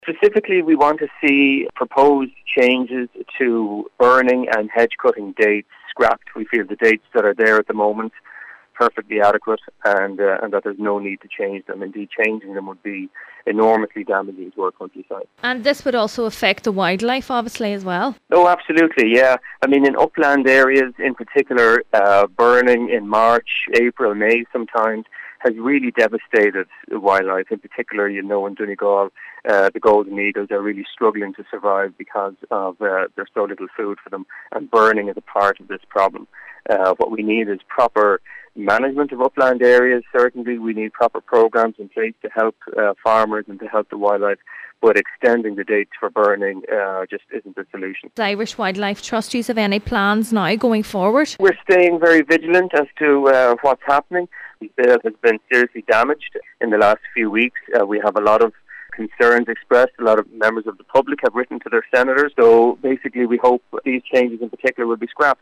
Specifically, we want to see proposed changes to burning and hedge cutting dates scrapped. We feel the dates that are there at the moment perfectly adequate, and that there's no need to change them. Indeed, changing them would be enormously damaging to our countryside. And this would also affect the wildlife, obviously, as well. Oh, absolutely, yeah. I mean, in upland areas in particular, burning in March, April, May sometimes has really devastated wildlife. In particular, in Donegal, the golden eagles are really struggling to survive because of there's so little food for them, and burning is a part of this problem. What we need is proper management of upland areas. Certainly, we need proper programs in place to help farmers and to help the wildlife, but extending the dates for burning just isn't the solution. The Irish Wildlife Trust, do you have any plans now going forward? We're staying very vigilant as to what's happening. The bill has been seriously damaged in the last few weeks. We have a lot of concerns expressed. A lot of members of the public have written to their senators. So basically we hope these changes in particular will be scrapped.